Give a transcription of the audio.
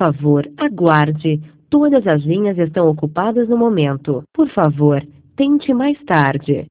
favor, aguarde. Todas as linhas estão ocupadas no momento. Por favor, tente mais tarde.